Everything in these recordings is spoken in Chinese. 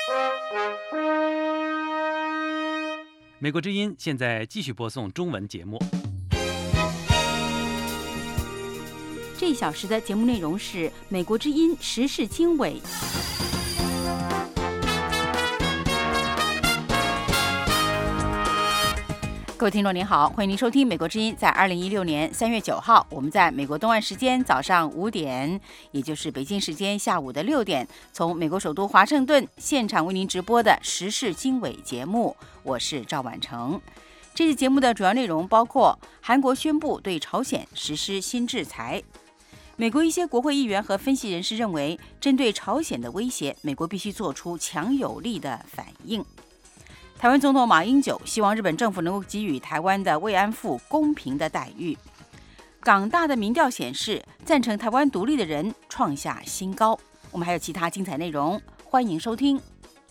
美国之音现在继续播送中文节目。 这一小时的节目内容是美国之音时事经纬。各位听众您好，欢迎您收听美国之音。在2016年3月9号，我们在美国东岸时间早上5点，也就是北京时间下午的6点，从美国首都华盛顿现场为您直播的时事经纬节目，我是赵婉成。这期节目的主要内容包括：韩国宣布对朝鲜实施新制裁；美国一些国会议员和分析人士认为，针对朝鲜的威胁，美国必须做出强有力的反应；台湾总统马英九希望日本政府能够给予台湾的慰安妇公平的待遇；港大的民调显示，赞成台湾独立的人创下新高。我们还有其他精彩内容，欢迎收听。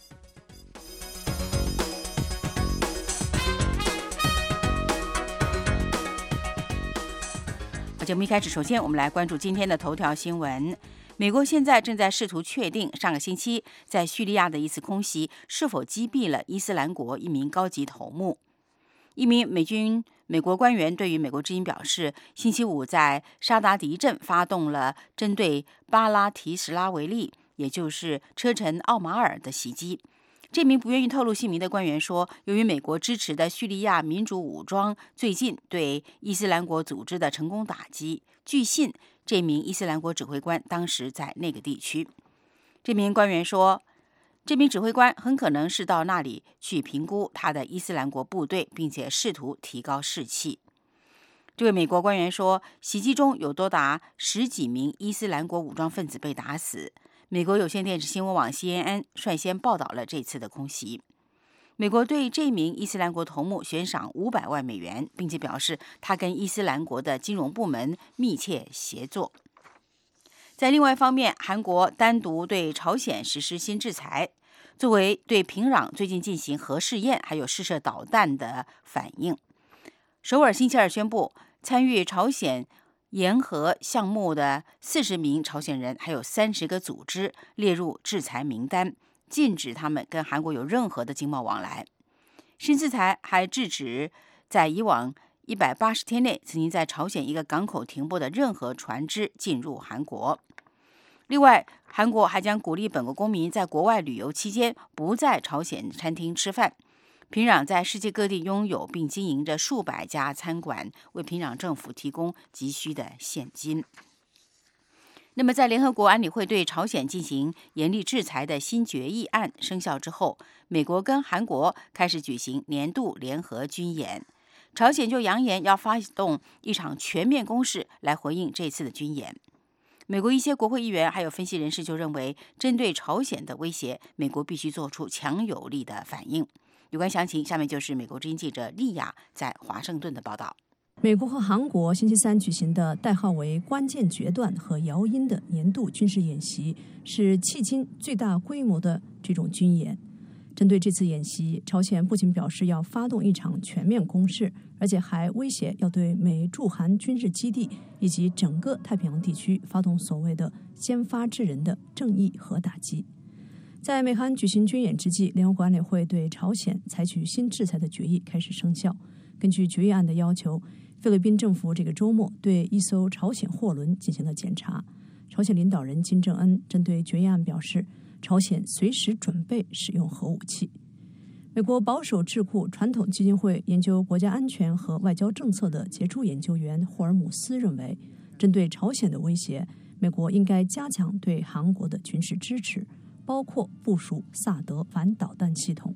节目一开始，首先我们来关注今天的头条新闻。美国现在正在试图确定上个星期在叙利亚的一次空袭是否击毙了伊斯兰国一名高级头目。一名美国官员对于美国之音表示，星期五在沙达迪镇发动了针对巴拉提什拉维利，也就是车臣奥马尔的袭击。这名不愿意透露姓名的官员说，由于美国支持的叙利亚民主武装最近对伊斯兰国组织的成功打击，据信这名伊斯兰国指挥官当时在那个地区。这名官员说，这名指挥官很可能是到那里去评估他的伊斯兰国部队，并且试图提高士气。这位美国官员说，袭击中有多达10几名伊斯兰国武装分子被打死。美国有线电视新闻网 CNN 率先报道了这次的空袭。美国对这名伊斯兰国头目悬赏500万美元，并且表示他跟伊斯兰国的金融部门密切协作。在另外一方面，韩国单独对朝鲜实施新制裁，作为对平壤最近进行核试验还有试射导弹的反应。首尔星期二宣布，参与朝鲜沿核项目的40名朝鲜人还有30个组织列入制裁名单，禁止他们跟韩国有任何的经贸往来。新制裁还制止在以往180天内曾经在朝鲜一个港口停泊的任何船只进入韩国。另外，韩国还将鼓励本国公民在国外旅游期间不在朝鲜餐厅吃饭。平壤在世界各地拥有并经营着数百家餐馆，为平壤政府提供急需的现金。那么在联合国安理会对朝鲜进行严厉制裁的新决议案生效之后，美国跟韩国开始举行年度联合军演，朝鲜就扬言要发动一场全面攻势来回应这次的军演。美国一些国会议员还有分析人士就认为，针对朝鲜的威胁，美国必须做出强有力的反应。有关详情，下面就是美国之音记者丽雅在华盛顿的报道。 美国和韩国星期三举行的代号为关键决断和摇音的年度军事演习，是迄今最大规模的这种军演。针对这次演习，朝鲜不仅表示要发动一场全面攻势，而且还威胁要对美驻韩军事基地以及整个太平洋地区发动所谓的先发制人的正义核打击。在美韩举行军演之际，联合国安理会对朝鲜采取新制裁的决议开始生效。根据决议案的要求，菲律宾政府这个周末对一艘朝鲜货轮进行了检查。朝鲜领导人金正恩针对决议案表示，朝鲜随时准备使用核武器。美国保守智库传统基金会研究国家安全和外交政策的杰出研究员霍尔姆斯认为，针对朝鲜的威胁，美国应该加强对韩国的军事支持，包括部署萨德反导弹系统。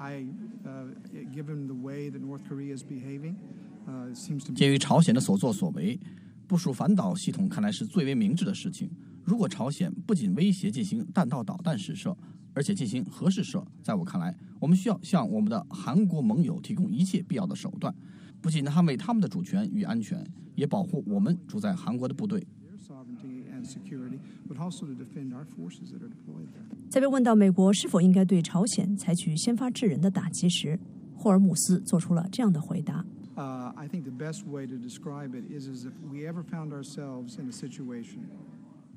鉴于朝鲜的所作所为，部署反导系统看来是最为明智的事情。如果朝鲜不仅威胁进行弹道导弹试射，而且进行核试射，在我看来，我们需要向我们的韩国盟友提供一切必要的手段，不仅捍卫他们的主权与安全，也保护我们驻在韩国的部队。 在被问到美国是否应该对朝鲜采取先发制人的打击时，霍尔姆斯做出了这样的回答。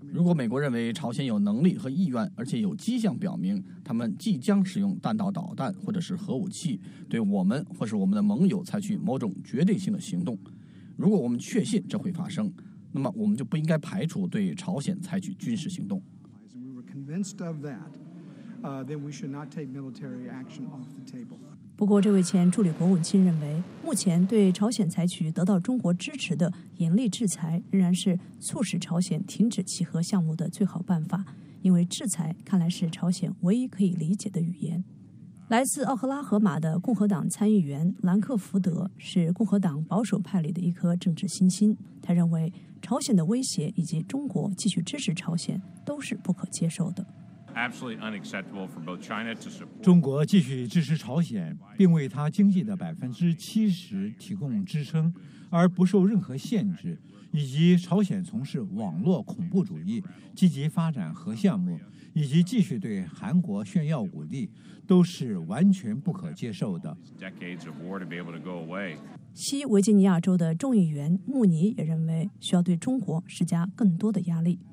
如果美国认为朝鲜有能力和意愿，而且有迹象表明他们即将使用弹道导弹或者是核武器对我们或是我们的盟友采取某种绝对性的行动，如果我们确信这会发生，那么我们就不应该排除对朝鲜采取军事行动。 不过，这位前助理国务卿认为，目前对朝鲜采取得到中国支持的严厉制裁，仍然是促使朝鲜停止其核项目的最好办法，因为制裁看来是朝鲜唯一可以理解的语言。来自奥克拉荷马的共和党参议员兰克福德是共和党保守派里的一颗政治新星，他认为朝鲜的威胁以及中国继续支持朝鲜都是不可接受的。 中国继续支持朝鲜，并为它经济的70%提供支撑，而不受任何限制，以及朝鲜从事网络恐怖主义、积极发展核项目，以及继续对韩国炫耀武力，都是完全不可接受的。 西维吉尼亚州的众议员穆尼也认为，需要对中国施加更多的压力。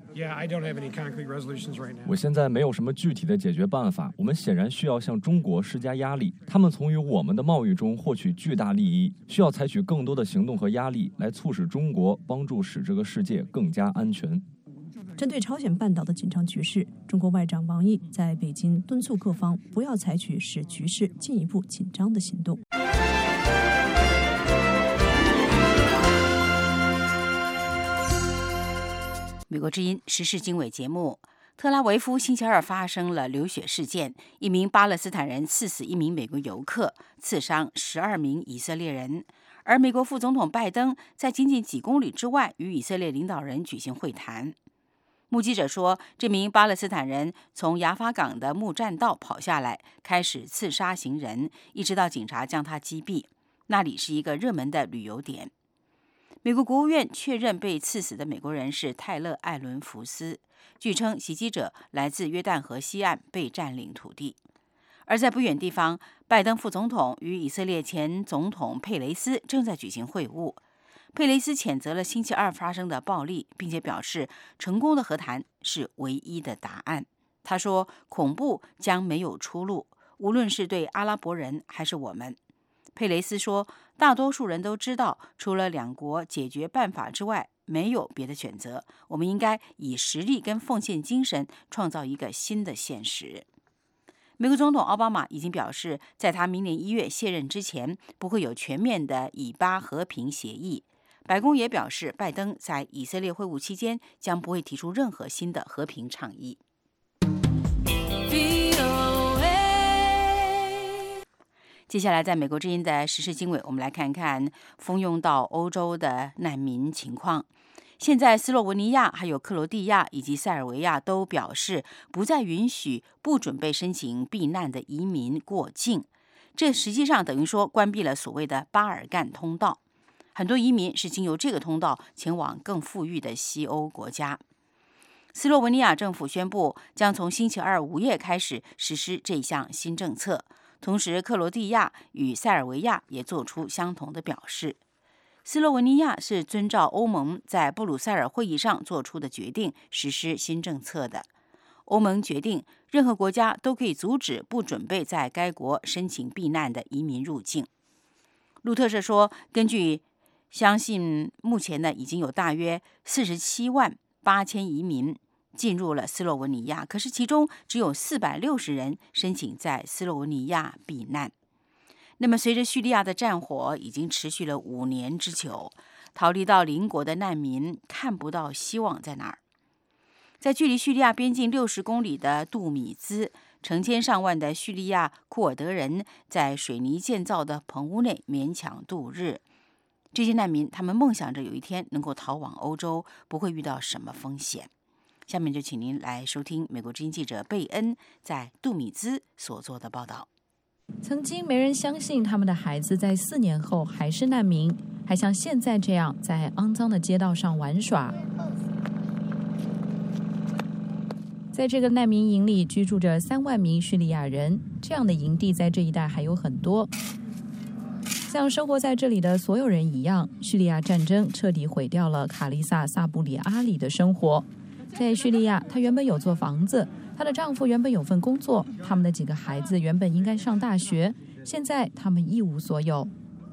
我现在没有什么具体的解决办法。我们显然需要向中国施加压力，他们从与我们的贸易中获取巨大利益，需要采取更多的行动和压力来促使中国帮助使这个世界更加安全。 针对朝鲜半岛的紧张局势，中国外长王毅在北京敦促各方不要采取使局势进一步紧张的行动。 美国之音时事经纬节目，特拉维夫星期二发生了流血事件，一名巴勒斯坦人刺死一名美国游客，刺伤12名以色列人。而美国副总统拜登在仅仅几公里之外与以色列领导人举行会谈。目击者说，这名巴勒斯坦人从雅法港的木栈道跑下来，开始刺杀行人，一直到警察将他击毙。那里是一个热门的旅游点。美国国务院确认被刺死的美国人是泰勒·艾伦·福斯，据称袭击者来自约旦河西岸被占领土地。而在不远地方，拜登副总统与以色列前总统佩雷斯正在举行会晤。佩雷斯谴责了星期二发生的暴力，并且表示成功的和谈是唯一的答案。他说，恐怖将没有出路，无论是对阿拉伯人还是我们。佩雷斯说，大多数人都知道，除了两国解决办法之外，没有别的选择。我们应该以实力跟奉献精神创造一个新的现实。美国总统奥巴马已经表示，在他明年1月卸任之前，不会有全面的以巴和平协议。白宫也表示，拜登在以色列会晤期间将不会提出任何新的和平倡议。接下来，在美国之音的时事经纬，我们来看看蜂拥到欧洲的难民情况。现在，斯洛文尼亚、还有克罗地亚以及塞尔维亚都表示不再允许不准备申请避难的移民过境。这实际上等于说关闭了所谓的巴尔干通道。很多移民是经由这个通道前往更富裕的西欧国家。斯洛文尼亚政府宣布将从星期二午夜开始实施这项新政策。同时，克罗地亚与塞尔维亚也做出相同的表示。斯洛文尼亚是遵照欧盟在布鲁塞尔会议上做出的决定实施新政策的。欧盟决定，任何国家都可以阻止不准备在该国申请避难的移民入境。路透社说，根据相信目前呢已经有大约47万8千移民进入了斯洛文尼亚，可是其中只有460人申请在斯洛文尼亚避难。那么随着叙利亚的战火已经持续了5年之久，逃离到邻国的难民看不到希望在哪儿。在距离叙利亚边境60公里的杜米兹，成千上万的叙利亚库尔德人在水泥建造的棚屋内勉强度日。这些难民他们梦想着有一天能够逃往欧洲，不会遇到什么风险。下面就请您来收听美国之音记者贝恩在杜米兹所做的报道。 曾经没人相信他们的孩子在4年后还是难民，还像现在这样在肮脏的街道上玩耍。在这个难民营里居住着3万名叙利亚人，这样的营地在这一带还有很多。像生活在这里的所有人一样，叙利亚战争彻底毁掉了卡利萨·萨布里阿里的生活。 在叙利亚，她原本有座房子，她的丈夫原本有份工作，他们的几个孩子原本应该上大学，现在他们一无所有。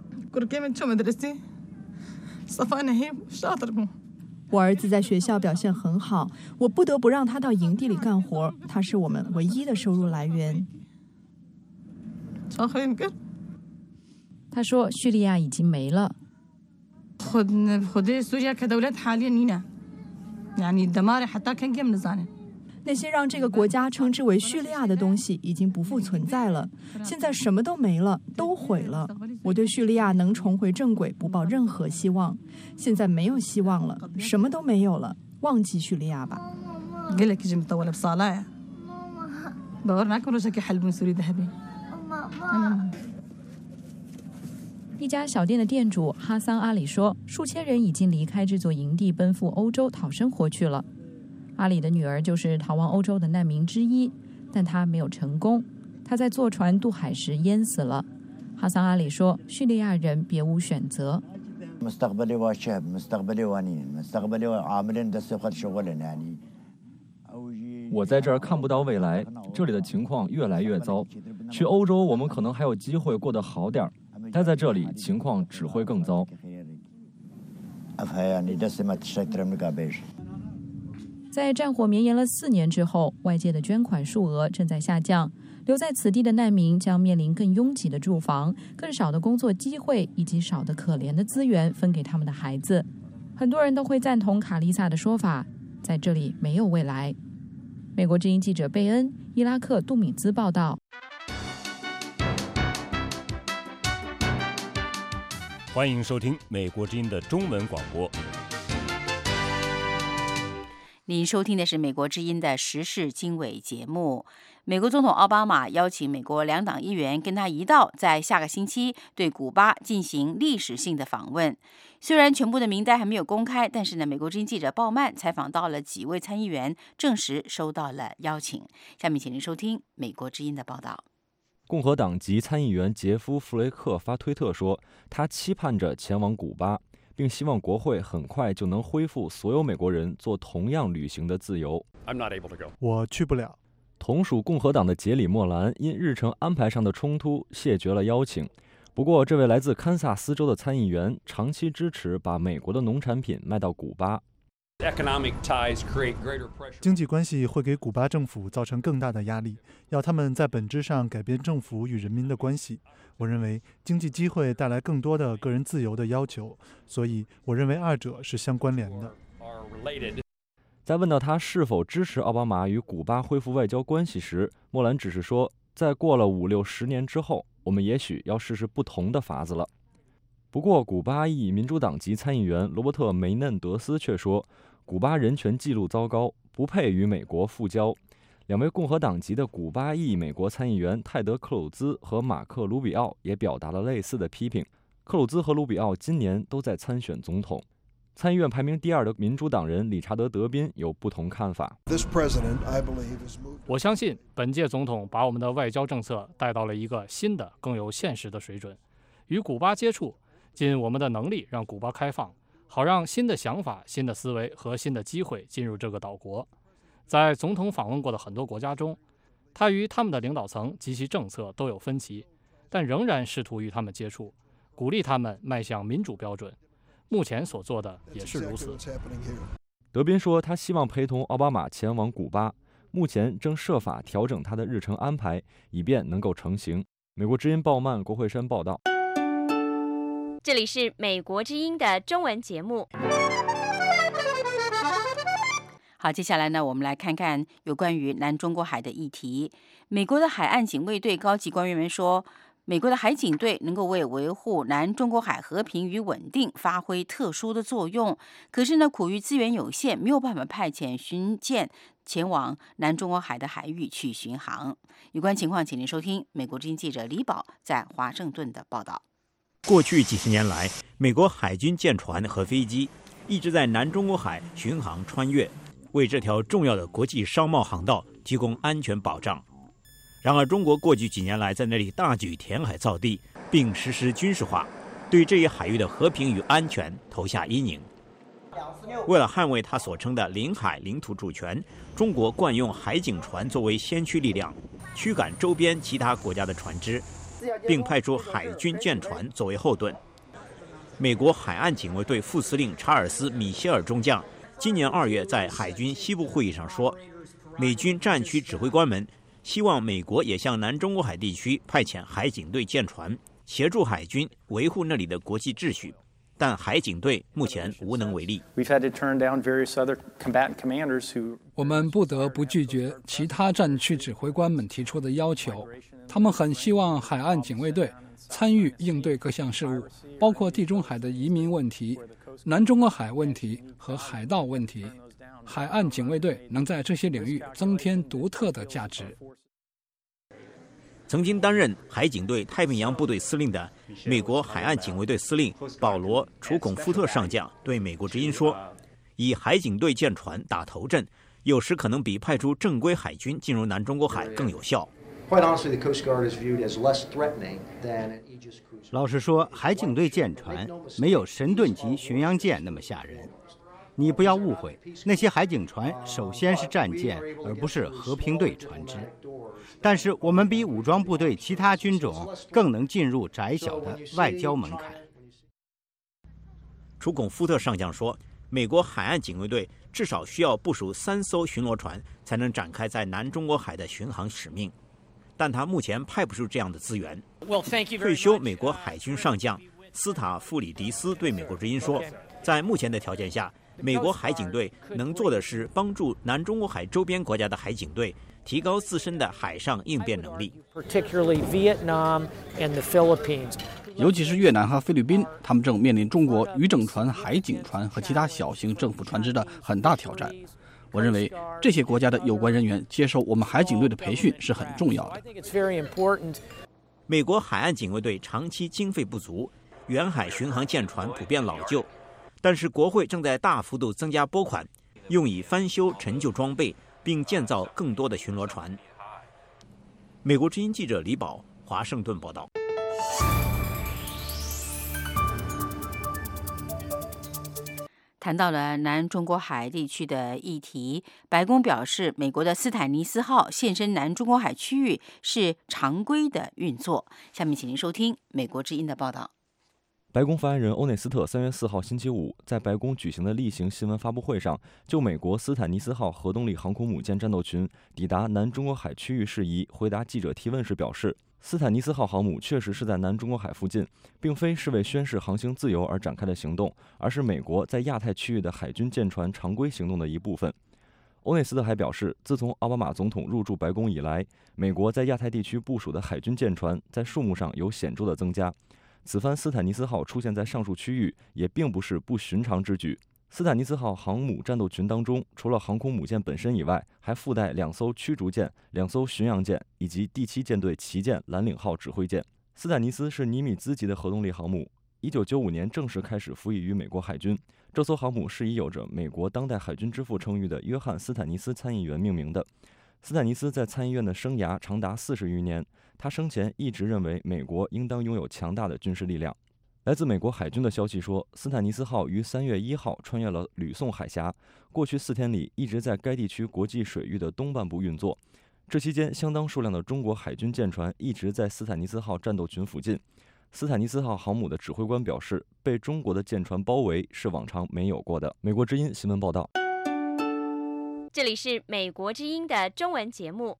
我儿子在学校表现很好，我不得不让他到营地里干活，他是我们唯一的收入来源。 他说叙利亚已经没了。 那些让这个国家称之为叙利亚的东西已经不复存在了，现在什么都没了，都毁了。我对叙利亚能重回正轨不抱任何希望，现在没有希望了，什么都没有了，忘记叙利亚吧。 一家小店的店主哈桑阿里说，数千人已经离开这座营地，奔赴欧洲讨生活去了。阿里的女儿就是逃亡欧洲的难民之一，但她没有成功，她在坐船渡海时淹死了。哈桑阿里说，叙利亚人别无选择。 我在这儿看不到未来，这里的情况越来越糟。去欧洲我们可能还有机会过得好点儿，待在这里情况只会更糟。 在战火绵延了4年之后，外界的捐款数额正在下降，留在此地的难民将面临更拥挤的住房、更少的工作机会以及少得可怜的资源分给他们的孩子。很多人都会赞同卡丽萨的说法，在这里没有未来。美国之音记者贝恩，伊拉克杜米兹报道。 欢迎收听美国之音的中文广播。 您收听的是美国之音的时事经纬节目。美国总统奥巴马邀请美国2党议员跟他一道在下个星期对古巴进行历史性的访问。虽然全部的名单还没有公开，但是呢，美国之音记者鲍曼采访到了几位参议员，证实收到了邀请。下面请您收听美国之音的报道。 共和党籍参议员杰夫·弗雷克发推特说，他期盼着前往古巴，并希望国会很快就能恢复所有美国人做同样旅行的自由。 我去不了。 同属共和党的杰里·莫兰因日程安排上的冲突谢绝了邀请。不过，这位来自堪萨斯州的参议员长期支持把美国的农产品卖到古巴。 经济关系会给古巴政府造成更大的压力，要他们在本质上改变政府与人民的关系。我认为经济机会带来更多的个人自由的要求，所以我认为二者是相关联的。 在问到他是否支持奥巴马与古巴恢复外交关系时，莫兰只是说，在过了50-60年之后，我们也许要试试不同的法子了。不过，古巴裔民主党籍参议员罗伯特·梅嫩德斯却说，古巴人权记录糟糕，不配与美国复交。2位共和党籍的古巴裔美国参议员泰德·克鲁兹和马克·卢比奥也表达了类似的批评。克鲁兹和卢比奥今年都在参选总统。参议院排名第2的民主党人理查德·德宾有不同看法。 我相信本届总统把我们的外交政策带到了一个新的、更有现实的水准。与古巴接触，尽我们的能力让古巴开放，好让新的想法、新的思维和新的机会进入这个岛国。在总统访问过的很多国家中，他与他们的领导层及其政策都有分歧，但仍然试图与他们接触，鼓励他们迈向民主标准。目前所做的也是如此。 德宾说，他希望陪同奥巴马前往古巴，目前正设法调整他的日程安排，以便能够成行。美国之音鲍曼、郭慧珊报道。 这里是美国之音的中文节目。 好，接下来呢，我们来看看有关于南中国海的议题。美国的海岸警卫队高级官员们说，美国的海警队能够为维护南中国海和平与稳定发挥特殊的作用。可是呢，苦于资源有限，没有办法派遣巡舰前往南中国海的海域去巡航。有关情况，请您收听美国之音记者李宝在华盛顿的报道。 过去几十年来，美国海军舰船和飞机一直在南中国海巡航穿越，为这条重要的国际商贸航道提供安全保障。然而，中国过去几年来在那里大举填海造地，并实施军事化，对这一海域的和平与安全投下阴影。 为了捍卫他所称的领海领土主权，中国惯用海警船作为先驱力量，驱赶周边其他国家的船只，并派出海军舰船作为后盾。美国海岸警卫队副司令查尔斯·米歇尔中将今年2月在海军西部会议上说，美军战区指挥官们希望美国也向南中国海地区派遣海警队舰船，协助海军维护那里的国际秩序，但海警队目前无能为力。 我们不得不拒绝其他战区指挥官们提出的要求，他们很希望海岸警卫队参与应对各项事务，包括地中海的移民问题、南中国海问题和海盗问题。海岸警卫队能在这些领域增添独特的价值。 曾经担任海警队太平洋部队司令的美国海岸警卫队司令保罗·楚孔夫特上将对美国之音说，以海警队舰船打头阵，有时可能比派出正规海军进入南中国海更有效。 老实说，海警队舰船没有神盾级巡洋舰那么吓人。你不要误会，那些海警船首先是战舰，而不是和平队船只。但是我们比武装部队其他军种更能进入窄小的外交门槛。 楚孔夫特上将说，美国海岸警卫队至少需要部署3艘巡逻船，才能展开在南中国海的巡航使命。但他目前派不出这样的资源。退休美国海军上将斯塔夫里迪斯对美国之音说，在目前的条件下，美国海警队能做的是帮助南中国海周边国家的海警队提高自身的海上应变能力。 尤其是越南和菲律宾，他们正面临中国渔政船、海警船和其他小型政府船只的很大挑战。我认为这些国家的有关人员接受我们海警队的培训是很重要的。 美国海岸警卫队长期经费不足，远海巡航舰船普遍老旧，但是国会正在大幅度增加拨款，用以翻修陈旧装备，并建造更多的巡逻船。美国之音记者李宝，华盛顿报道。 谈到了南中国海地区的议题，白宫表示，美国的斯坦尼斯号现身南中国海区域是常规的运作。下面请您收听美国之音的报道。 白宫发言人欧内斯特3月4号星期五在白宫举行的例行新闻发布会上，就美国斯坦尼斯号核动力航空母舰战斗群抵达南中国海区域事宜回答记者提问时表示，斯坦尼斯号航母确实是在南中国海附近，并非是为宣示航行自由而展开的行动，而是美国在亚太区域的海军舰船常规行动的一部分。欧内斯特还表示，自从奥巴马总统入驻白宫以来，美国在亚太地区部署的海军舰船在数目上有显著的增加。此番斯坦尼斯号出现在上述区域也并不是不寻常之举。斯坦尼斯号航母战斗群当中，除了航空母舰本身以外，还附带2艘驱逐舰、2艘巡洋舰以及第7舰队旗舰蓝领号指挥舰。斯坦尼斯是尼米兹级的核动力航母，1995年正式开始服役于美国海军。这艘航母是以有着美国当代海军之父称誉的约翰·斯坦尼斯参议员命名的。斯坦尼斯在参议院的生涯长达40余年，他生前一直认为美国应当拥有强大的军事力量。来自美国海军的消息说，斯坦尼斯号于3月1号穿越了吕宋海峡，过去4天里一直在该地区国际水域的东半部运作。这期间，相当数量的中国海军舰船一直在斯坦尼斯号战斗群附近。斯坦尼斯号航母的指挥官表示，被中国的舰船包围是往常没有过的。美国之音新闻报道。 这里是美国之音的中文节目。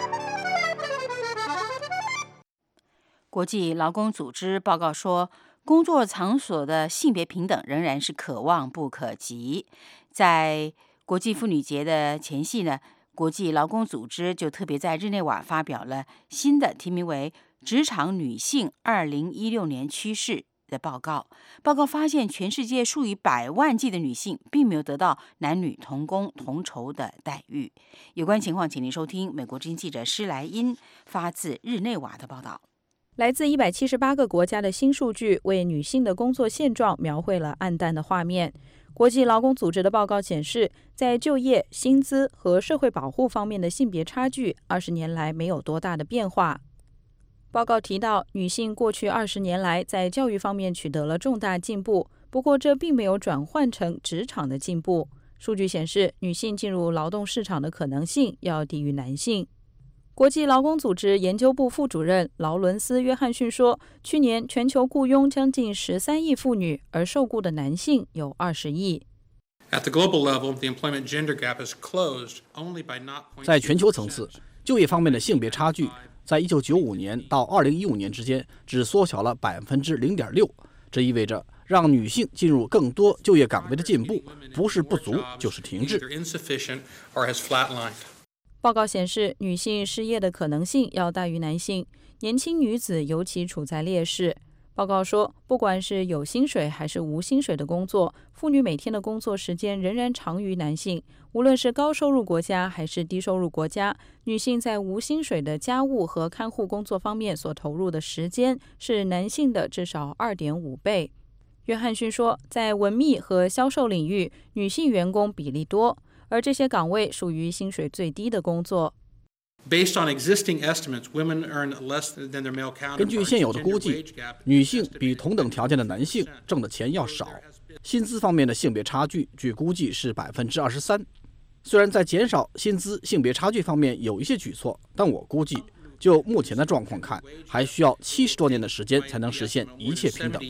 国际劳工组织报告说，工作场所的性别平等仍然是可望不可及。在国际妇女节的前夕呢，国际劳工组织就特别在日内瓦发表了新的题名为《职场女性2016年趋势》的报告。报告发现，全世界数以百万计的女性并没有得到男女同工同酬的待遇。有关情况，请您收听美国之音记者施莱因发自日内瓦的报道。 来自178个国家的新数据为女性的工作现状描绘了暗淡的画面。国际劳工组织的报告显示，在就业、薪资和社会保护方面的性别差距20年来没有多大的变化。报告提到，女性过去20年来在教育方面取得了重大进步，不不过这并没有转换成职场的进步。数据显示，女性进入劳动市场的可能性要低于男性。国际劳工组织研究部副主任劳伦斯·约翰逊说，去年全球雇佣将近13亿妇女，而受雇的男性有20亿。 在全球层次，就业方面的性别差距在1995年到2015年之间只缩小了0.6%，这意味着让女性进入更多就业岗位的进步不是不足就是停滞。 报告显示，女性失业的可能性要大于男性，年轻女子尤其处在劣势。报告说，不管是有薪水还是无薪水的工作，妇女每天的工作时间仍然长于男性。无论是高收入国家还是低收入国家，女性在无薪水的家务和看护工作方面所投入的时间是男性的至少2.5倍。约翰逊说，在文秘和销售领域，女性员工比例多，而这些岗位属于薪水最低的工作。 根据现有的估计，女性比同等条件的男性挣的钱要少。薪资方面的性别差距据估计是23%。虽然在减少薪资性别差距方面有一些举措，但我估计就目前的状况看，还需要70多年的时间才能实现一切平等。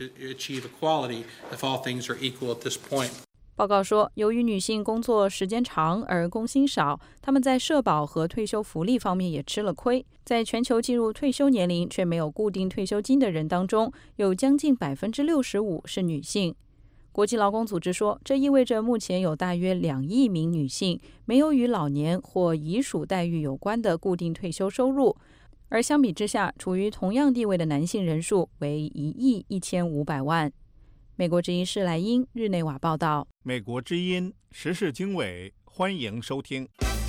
报告说，由于女性工作时间长而工薪少，她们在社保和退休福利方面也吃了亏。在全球进入退休年龄却没有固定退休金的人当中，有将近65%是女性。国际劳工组织说，这意味着目前有大约2亿名女性没有与老年或遗属待遇有关的固定退休收入，而相比之下，处于同样地位的男性人数为1.15亿万。美国之音施莱因日内瓦报道。 美国之音时事经纬，欢迎收听。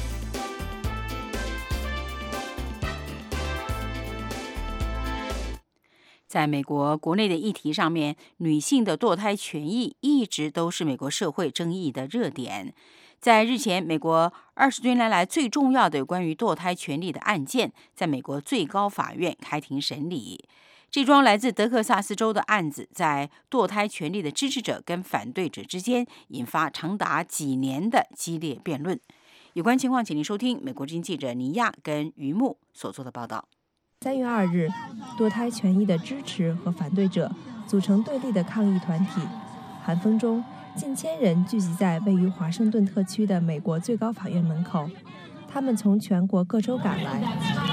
在美国国内的议题上面，女性的堕胎权益一直都是美国社会争议的热点。在日前，美国20多年来最重要的有关于堕胎权利的案件，在美国最高法院开庭审理。这桩来自德克萨斯州的案子，在堕胎权利的支持者跟反对者之间引发长达几年的激烈辩论。有关情况，请您收听美国之音记者尼亚跟于木所做的报道。 3月2日，堕胎权益的支持和反对者组成对立的抗议团体。寒风中，近千人聚集在位于华盛顿特区的美国最高法院门口，他们从全国各州赶来。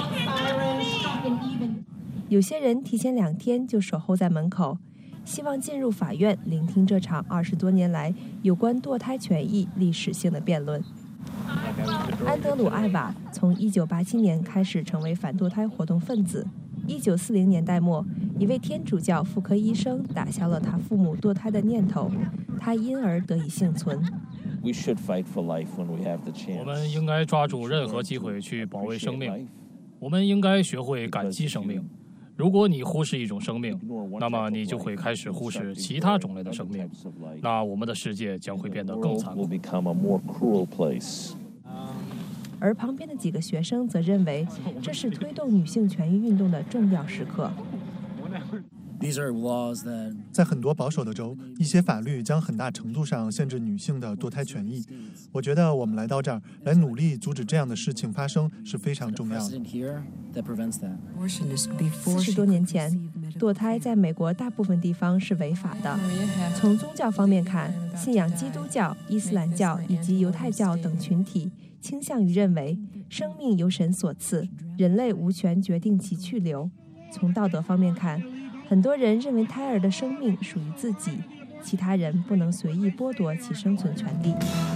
有些人提前2天就守候在门口，希望进入法院聆听这场20多年来有关堕胎权益历史性的辩论。安德鲁·艾瓦从1987年开始成为反堕胎活动分子。1940年代末，一位天主教妇科医生打消了他父母堕胎的念头，他因而得以幸存。 我们应该抓住任何机会去保卫生命。我们应该学会感激生命。如果你忽视一种生命，那么你就会开始忽视其他种类的生命，那我们的世界将会变得更残酷。 而旁边的几个学生则认为，这是推动女性权益运动的重要时刻。 在很多保守的州，一些法律将很大程度上限制女性的堕胎权益。我觉得我们来到这儿来努力阻止这样的事情发生是非常重要的。 40多年前，堕胎在美国大部分地方是违法的。从宗教方面看，信仰基督教、伊斯兰教以及犹太教等群体倾向于认为生命由神所赐，人类无权决定其去留。从道德方面看，很多人认为胎儿的生命属于自己，其他人不能随意剥夺其生存权利。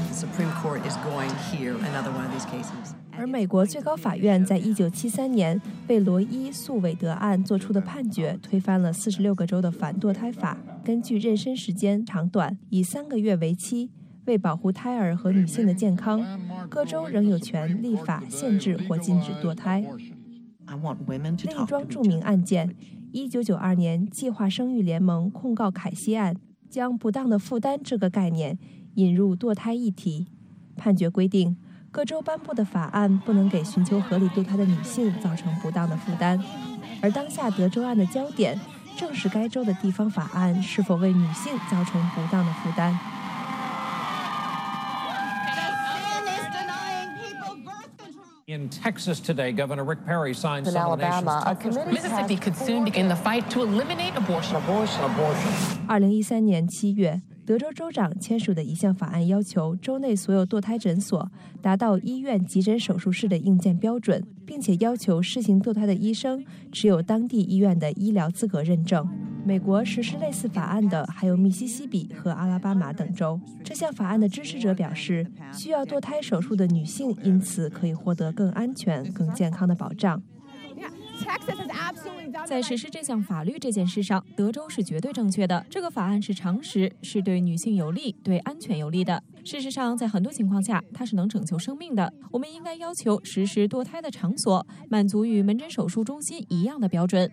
而美国最高法院在1973年为罗伊诉韦德案作出的判决，推翻了46个州的反堕胎法，根据妊娠时间长短以3个月为期。为保护胎儿和女性的健康，各州仍有权立法限制或禁止堕胎。另一桩著名案件，1992年计划生育联盟控告凯西案，将不当的负担这个概念引入堕胎议题。判决规定，各州颁布的法案不能给寻求合理堕胎的女性造成不当的负担。而当下德州案的焦点正是该州的地方法案是否为女性造成不当的负担。 In Texas today, Governor Rick Perry signed In Alabama, a committee Mississippi could soon begin the fight to eliminate abortion. 2013年7月，德州州长签署的一项法案要求州内所有堕胎诊所达到医院急诊手术室的硬件标准，并且要求施行堕胎的医生持有当地医院的医疗资格认证。美国实施类似法案的还有密西西比和阿拉巴马等州。这项法案的支持者表示，需要堕胎手术的女性因此可以获得更安全、更健康的保障。 在实施这项法律这件事上，德州是绝对正确的。这个法案是常识，是对女性有利、对安全有利的。事实上，在很多情况下，它是能拯救生命的。我们应该要求实施堕胎的场所满足与门诊手术中心一样的标准。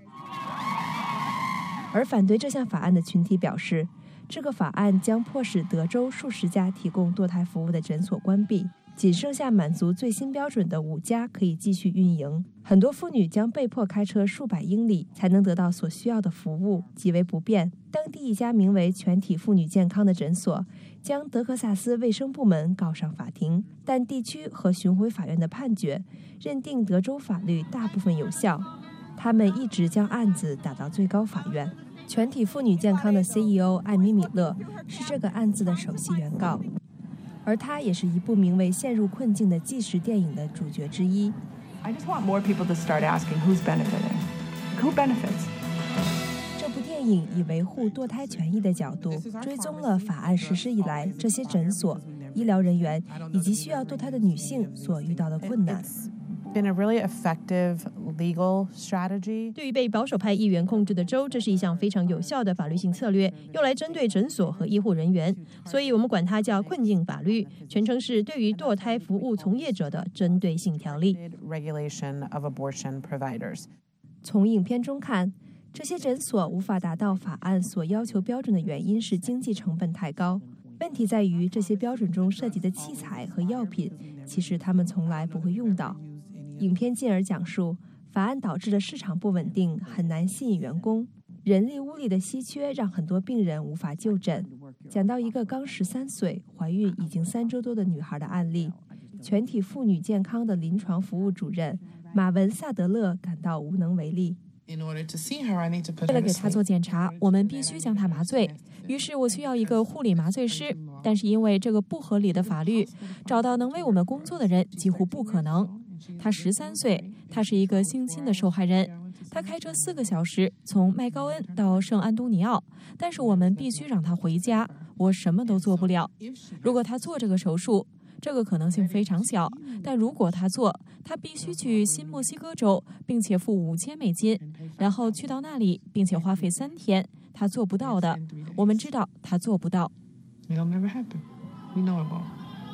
而反对这项法案的群体表示，这个法案将迫使德州数十家提供堕胎服务的诊所关闭，仅剩下满足最新标准的5家可以继续运营。很多妇女将被迫开车数百英里才能得到所需要的服务，极为不便。当地一家名为全体妇女健康的诊所将德克萨斯卫生部门告上法庭，但地区和巡回法院的判决认定德州法律大部分有效，他们一直将案子打到最高法院。全体妇女健康的 CEO 艾米·米勒是这个案子的首席原告，而他也是一部名为《陷入困境》的纪实电影的主角之一。 I just want more people to start asking who's benefiting, who benefits. 这部电影以维护堕胎权益的角度，追踪了法案实施以来这些诊所、医疗人员以及需要堕胎的女性所遇到的困难。 Been a really effective legal strategy. 对于被保守派议员控制的州，这是一项非常有效的法律性策略，用来针对诊所和医护人员。所以我们管它叫困境法律，全称是对于堕胎服务从业者的针对性条例。 Regulation of abortion providers. 从影片中看，这些诊所无法达到法案所要求标准的原因是经济成本太高。问题在于这些标准中涉及的器材和药品，其实他们从来不会用到。影片进而讲述法案导致的市场不稳定，很难吸引员工，人力物力的稀缺让很多病人无法就诊。讲到一个刚13岁、怀孕已经3周多的女孩的案例，全体妇女健康的临床服务主任马文·萨德勒感到无能为力。 为了给她做检查，我们必须将她麻醉。于是我需要一个护理麻醉师，但是因为这个不合理的法律，找到能为我们工作的人几乎不可能。他13岁，他是一个性侵的受害人。他开车4个小时从麦高恩到圣安东尼奥，但是我们必须让他回家，我什么都做不了。如果他做这个手术，这个可能性非常小，但如果他做，他必须去新墨西哥州，并且付$5000，然后去到那里，并且花费3天。他做不到的，我们知道他做不到。 It'll never happen. We know it won't.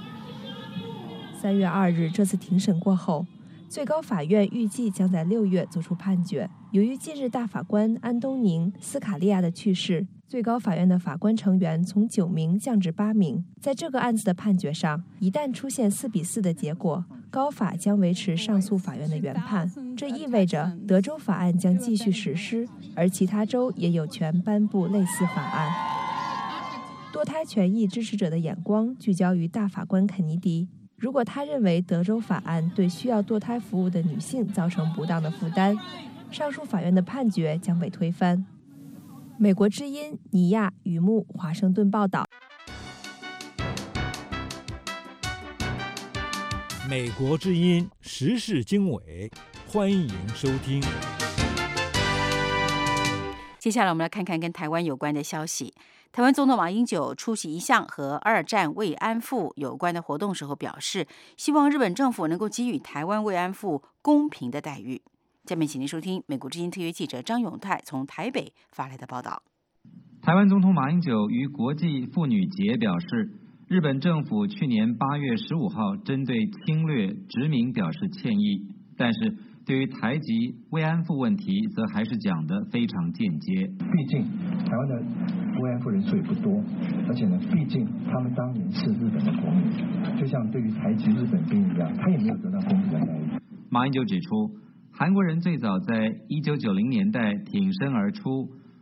3月2日，这次庭审过后，最高法院预计将在6月作出判决。由于近日大法官安东宁·斯卡利亚的去世，最高法院的法官成员从9名降至8名。在这个案子的判决上，一旦出现4-4的结果，高法将维持上诉法院的原判。这意味着德州法案将继续实施，而其他州也有权颁布类似法案。堕胎权益支持者的眼光聚焦于大法官肯尼迪。如果他认为德州法案对需要堕胎服务的女性造成不当的负担，上诉法院的判决将被推翻。美国之音尼亚雨木华盛顿报道。 美国之音时事经纬，欢迎收听。 接下来我们来看看跟台湾有关的消息。台湾总统马英九出席一项和2战慰安妇有关的活动时候表示，希望日本政府能够给予台湾慰安妇公平的待遇。下面请您收听美国之音特约记者张永泰从台北发来的报道。 台湾总统马英九于国际妇女节表示，日本政府去年8月15号针对侵略殖民表示歉意，但是对于台籍慰安妇问题则还是讲得非常间接。 毕竟台湾的慰安妇人数也不多，而且呢，毕竟他们当年是日本的国民，就像对于台籍日本兵一样，他也没有得到公平的待遇。 马英九指出，韩国人最早在1990年代挺身而出，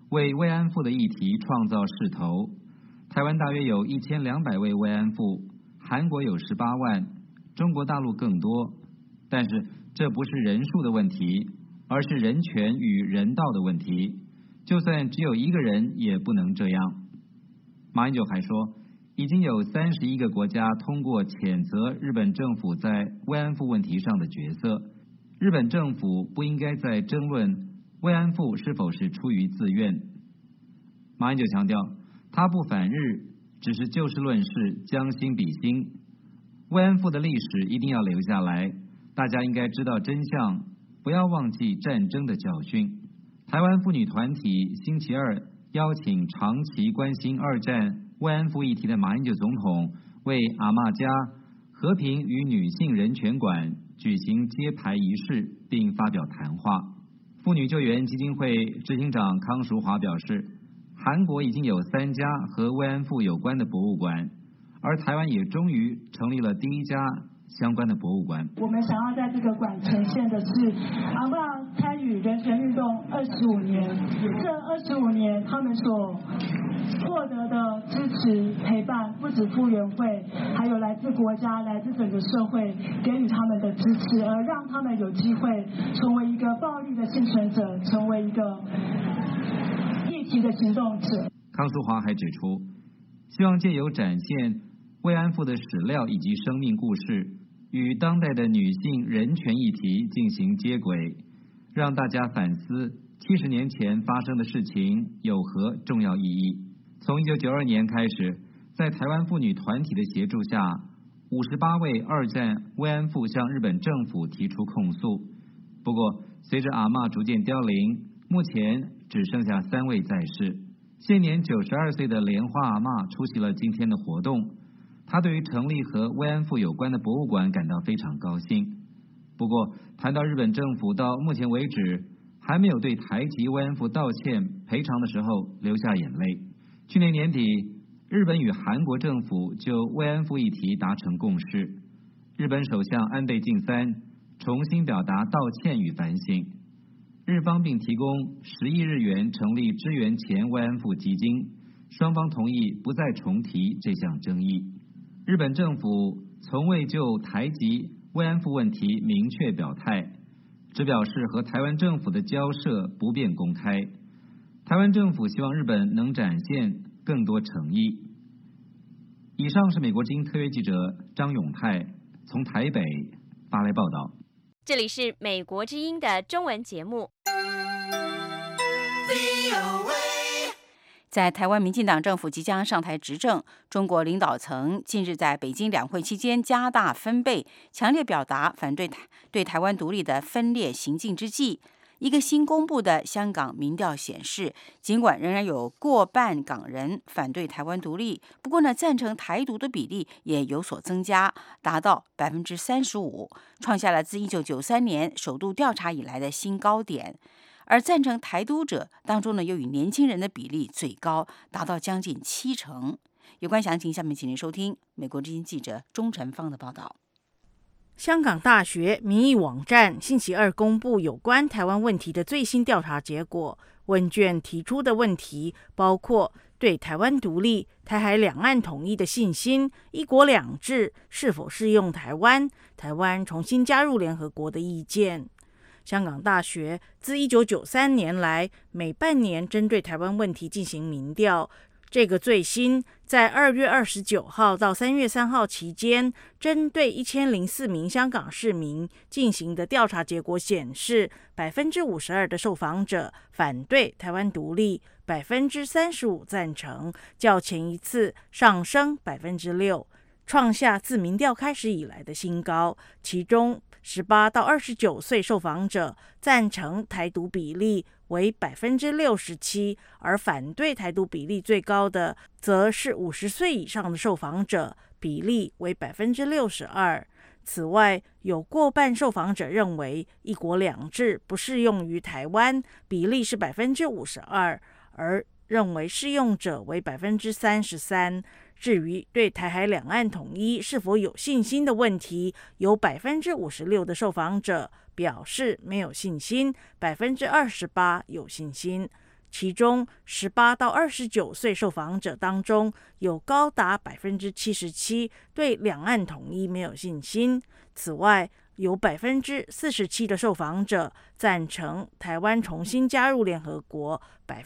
为慰安妇的议题创造势头。台湾大约有1200位慰安妇，韩国有18万，中国大陆更多。但是这不是人数的问题，而是人权与人道的问题。就算只有一个人也不能这样。马英九还说，已经有31个国家通过谴责日本政府在慰安妇问题上的角色。日本政府不应该再争论慰安妇是否是出于自愿。马英九强调，他不反日，只是就事论事，将心比心。慰安妇的历史一定要留下来，大家应该知道真相，不要忘记战争的教训。台湾妇女团体星期二邀请长期关心二战慰安妇议题的马英九总统为阿嬷家和平与女性人权馆举行揭牌仪式，并发表谈话。妇女救援基金会执行长康淑华表示，韩国已经有3家和慰安妇有关的博物馆，而台湾也终于成立了第1家相关的博物馆。 我们想要在这个馆呈现的是阿嬷参与人权运动25年，这25年他们所获得的支持陪伴，不止妇援会，还有来自国家、来自整个社会给予他们的支持，而让他们有机会成为一个暴力的幸存者，成为一个议题的行动者。 康淑华还指出，希望借由展现慰安妇的史料以及生命故事，与当代的女性人权议题进行接轨，让大家反思70年前发生的事情有何重要意义。从1992年开始，在台湾妇女团体的协助下，58位二战慰安妇向日本政府提出控诉。不过，随着阿嬷逐渐凋零，目前只剩下3位在世。现年92岁的莲花阿嬷出席了今天的活动，她对于成立和慰安妇有关的博物馆感到非常高兴。不过，谈到日本政府到目前为止还没有对台籍慰安妇道歉赔偿的时候，流下眼泪。去年年底，日本与韩国政府就慰安妇议题达成共识，日本首相安倍晋三重新表达道歉与反省，日方并提供10亿日元成立支援前慰安妇基金，双方同意不再重提这项争议。日本政府从未就台籍慰安妇问题明确表态，只表示和台湾政府的交涉不便公开。台湾政府希望日本能展现更多诚意。以上是美国之音特约记者张永泰从台北发来报道。 这里是美国之音的中文节目。在台湾民进党政府即将上台执政，中国领导层近日在北京两会期间加大分贝，强烈表达反对对台湾独立的分裂行径之际，一个新公布的香港民调显示，尽管仍然有过半港人反对台湾独立，不过呢，赞成台独的比例也有所增加，达到35%，创下了自1993年首度调查以来的新高点。而赞成台独者当中呢，又以年轻人的比例最高，达到将近70%。有关详情，下面请您收听美国之音记者钟晨芳的报道。 香港大学民意网站星期二公布有关台湾问题的最新调查结果，问卷提出的问题包括对台湾独立、台海两岸统一的信心、一国两制是否适用台湾、台湾重新加入联合国的意见。香港大学自1993年来每半年针对台湾问题进行民调，这个最新在2月29号到3月3号期间，针对1004名香港市民进行的调查结果显示，52%的受访者反对台湾独立，35%赞成，较前一次上升6%，创下自民调开始以来的新高。其中18到29岁受访者赞成台独比例为67%，而反对台独比例最高的则是50岁以上的受访者，比例为62%。此外，有过半受访者认为一国两制不适用于台湾，比例是52%，而认为适用者为33%。至于对台海两岸统一是否有信心的问题，有56%的受访者表示没有信心，28%有信心。 其中18到29岁受访者当中，有高达77%对两岸统一没有信心。此外，有47%的受访者赞成台湾重新加入联合国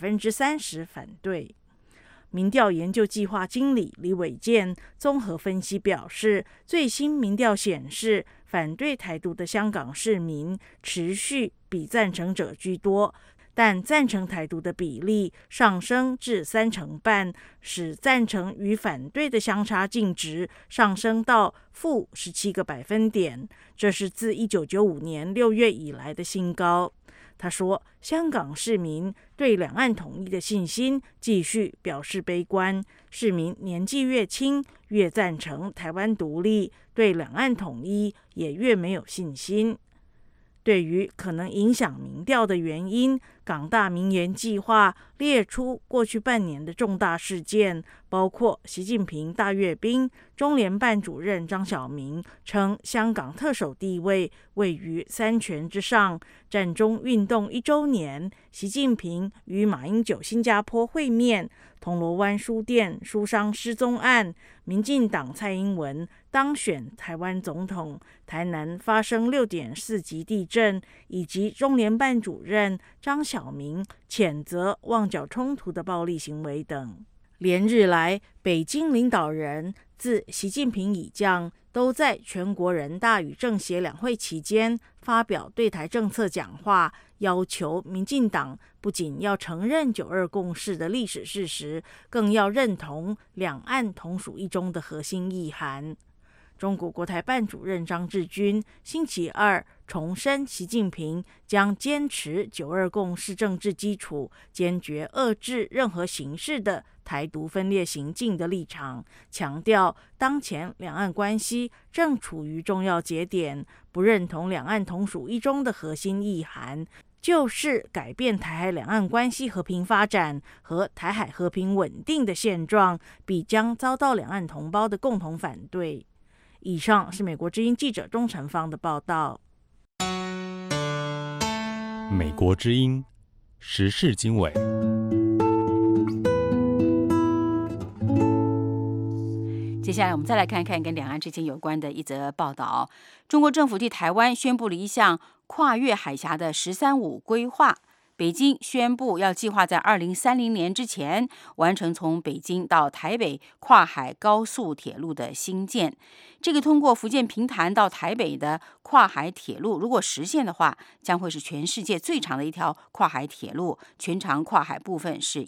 ，30%反对。民调研究计划经理李伟健综合分析表示，最新民调显示，反对台独的香港市民持续比赞成者居多，但赞成台独的比例上升至3成半，使赞成与反对的相差净值上升到-17个百分点，这是自1995年6月以来的新高。他说，香港市民对两岸统一的信心继续表示悲观，市民年纪越轻，越赞成台湾独立，对两岸统一也越没有信心。对于可能影响民调的原因，港大民研计划列出过去半年的重大事件，包括习近平大阅兵，中联办主任张晓明称香港特首地位位于三权之上，战中运动1周年，习近平与马英九新加坡会面，铜锣湾书店书商失踪案，民进党蔡英文当选台湾总统，台南发生6.4级地震，以及中联办主任张晓明谴责旺角冲突的暴力行为等。连日来，北京领导人自习近平以降，都在全国人大与政协两会期间发表对台政策讲话，要求民进党不仅要承认9·2共识的历史事实，更要认同两岸同属一中的核心意涵。中国国台办主任张志军星期二重申，习近平将坚持9·2共识政治基础，坚决遏制任何形式的台独分裂行径的立场，强调当前两岸关系正处于重要节点，不认同两岸同属一中的核心意涵，就是改变台海两岸关系和平发展和台海和平稳定的现状，必将遭到两岸同胞的共同反对。以上是美国之音记者钟成芳的报道。 美国之音时事经纬。 接下来我们再来看看跟两岸之间有关的一则报道。中国政府替台湾宣布了一项跨越海峡的“13-5”规划。北京宣布要计划在2030年之前完成从北京到台北跨海高速铁路的兴建。这个通过福建平潭到台北的跨海铁路，如果实现的话，将会是全世界最长的一条跨海铁路，全长跨海部分是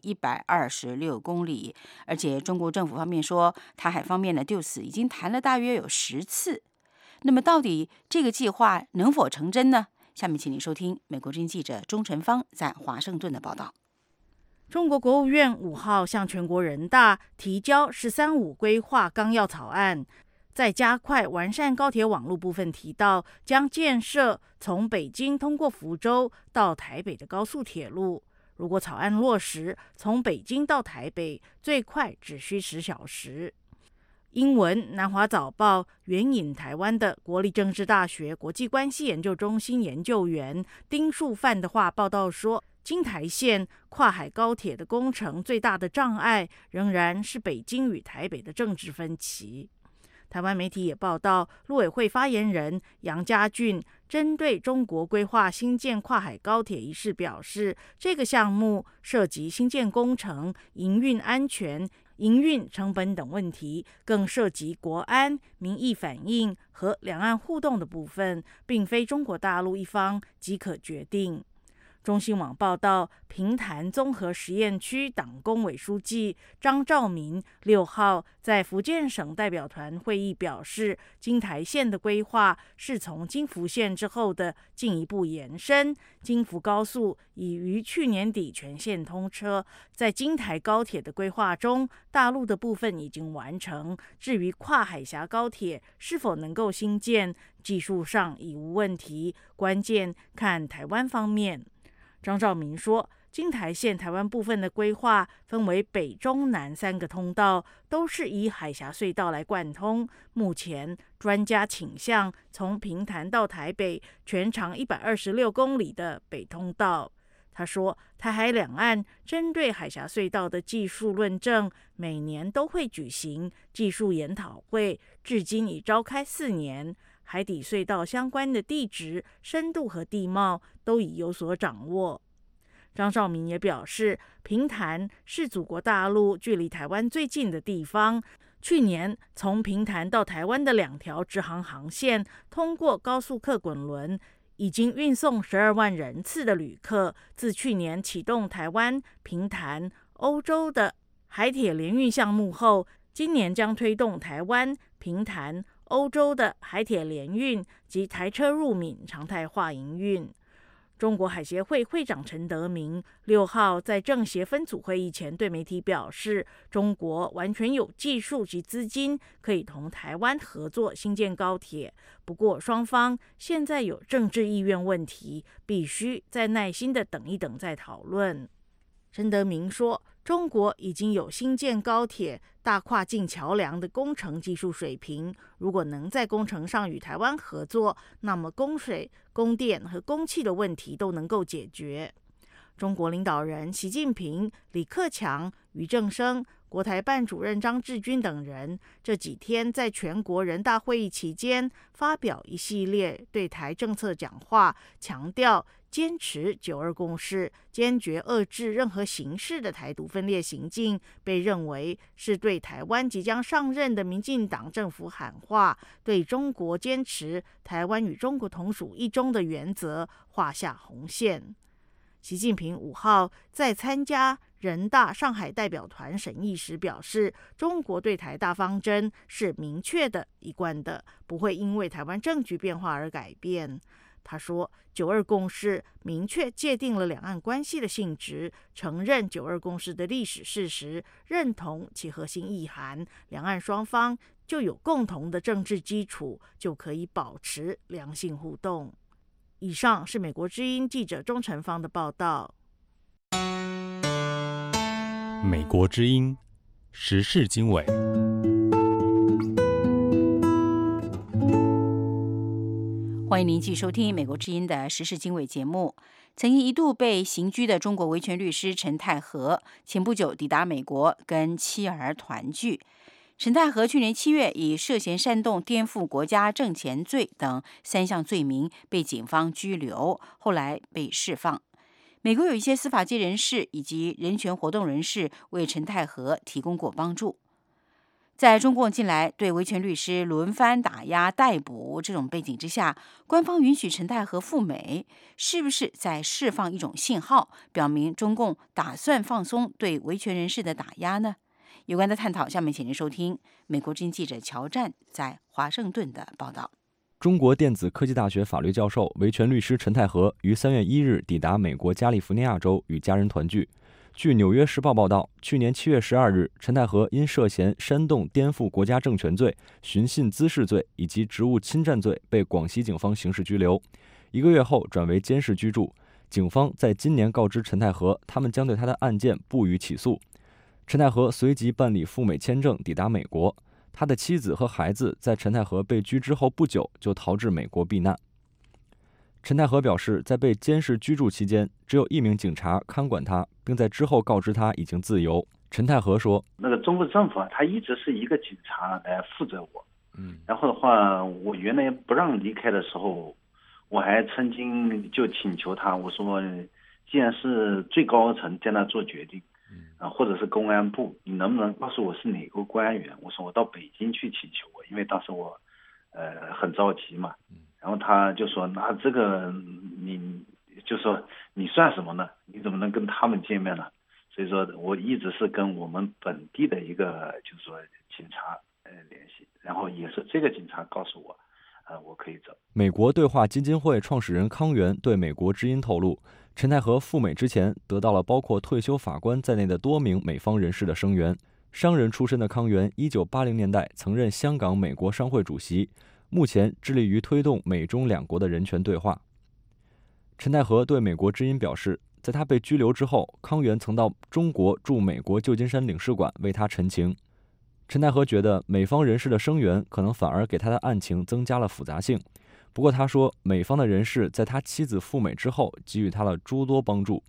126公里。而且中国政府方面说，台海方面呢就此已经谈了大约有10次。那么到底这个计划能否成真呢？下面请您收听美国之音记者钟成芳在华盛顿的报道。 中国国务院5号向全国人大提交“13-5”规划纲要草案，在加快完善高铁网络部分提到，将建设从北京通过福州到台北的高速铁路。如果草案落实，从北京到台北最快只需10小时。英文南华早报援引台湾的国立政治大学国际关系研究中心研究员丁树范的话报道说，京台线跨海高铁的工程最大的障碍仍然是北京与台北的政治分歧。台湾媒体也报道，陆委会发言人杨家俊针对中国规划新建跨海高铁一事表示，这个项目涉及新建工程、营运安全、营运成本等问题，更涉及国安、民意反应和两岸互动的部分，并非中国大陆一方即可决定。中新网报道，平潭综合实验区党工委书记张兆民6号在福建省代表团会议表示，京台线的规划是从金福线之后的进一步延伸。金福高速已于去年底全线通车，在京台高铁的规划中，大陆的部分已经完成。至于跨海峡高铁是否能够兴建，技术上已无问题，关键看台湾方面。张兆民说，京台线台湾部分的规划分为北中南3个通道，都是以海峡隧道来贯通。目前专家倾向从平潭到台北全长126公里的北通道。他他说，台海两岸针对海峡隧道的技术论证，每年都会举行技术研讨会，至今已召开4年。海底隧道相关的地质、深度和地貌都已有所掌握。张绍明也表示，平潭是祖国大陆距离台湾最近的地方。去年从平潭到台湾的2条直航航线通过高速客滚轮，已经运送12万人次的旅客。自去年启动台湾、平潭、欧洲的海铁联运项目后，今年将推动台湾、平潭、欧洲的海铁联运及台车入闽常态化营运。中国海协会会长陈德明6号在政协分组会议前对媒体表示，中国完全有技术及资金可以同台湾合作兴建高铁，不过双方现在有政治意愿问题，必须再耐心的等一等再讨论。陈德明说，中国已经有新建高铁、大跨境桥梁的工程技术水平，如果能在工程上与台湾合作，那么供水、供电和供气的问题都能够解决。中国领导人习近平、李克强、俞正声、国台办主任张志军等人这几天在全国人大会议期间发表一系列对台政策讲话，强调坚持9·2共识，坚决遏制任何形式的台独分裂行径，被认为是对台湾即将上任的民进党政府喊话，对中国坚持台湾与中国同属一中的原则画下红线。习近平5号在参加人大上海代表团审议时表示，中国对台大方针是明确的、一贯的，不会因为台湾政局变化而改变。他说，9·2共识明确界定了两岸关系的性质，承认9·2共识的历史事实，认同其核心意涵，两岸双方就有共同的政治基础，就可以保持良性互动。以上是美国之音记者钟成芳的报道。 美国之音时事经纬。 欢迎您继续收听美国之音的时事经纬节目。曾经一度被刑拘的中国维权律师陈太和，前不久抵达美国跟妻儿团聚。陈太和去年7月以涉嫌煽动颠覆国家政权罪等3项罪名被警方拘留，后来被释放。美国有一些司法界人士以及人权活动人士为陈太和提供过帮助。在中共近来对维权律师轮番打压逮捕这种背景之下，官方允许陈太和赴美，是不是在释放一种信号，表明中共打算放松对维权人士的打压呢？有关的探讨，下面请您收听美国之音记者乔战在华盛顿的报道。 中国电子科技大学法律教授、维权律师陈太和于3月1日抵达美国加利福尼亚州与家人团聚。据《纽约时报》报道，去年7月12日，陈太和因涉嫌煽动颠覆国家政权罪、寻衅滋事罪以及职务侵占罪被广西警方刑事拘留。1个月后转为监视居住。警方在今年告知陈太和，他们将对他的案件不予起诉。陈太和随即办理赴美签证抵达美国，他的妻子和孩子在陈太和被拘之后不久就逃至美国避难。陈太和表示，在被监视居住期间，只有1名警察看管他，并在之后告知他已经自由。陈太和说：“ 那个中国政府他一直是一个警察来负责我，然后的话，我原来不让离开的时候，我还曾经就请求他，我说，既然是最高层在那做决定，或者是公安部，你能不能告诉我是哪个官员？我说我到北京去请求我，因为当时我很着急嘛。”然后他就说，那这个你就说你算什么呢？你怎么能跟他们见面呢？所以说我一直是跟我们本地的一个就是说警察联系，然后也是这个警察告诉我，我可以走。 美国对话基金会创始人康源对美国之音透露，陈太和赴美之前得到了包括退休法官在内的多名美方人士的声援。商人出身的康源1980年代曾任香港美国商会主席，目前致力于推动美中两国的人权对话。陈太和对美国之音表示，在他被拘留之后，康源曾到中国驻美国旧金山领事馆为他陈情。陈太和觉得美方人士的声援可能反而给他的案情增加了复杂性。不过他说，美方的人士在他妻子赴美之后给予他了诸多帮助。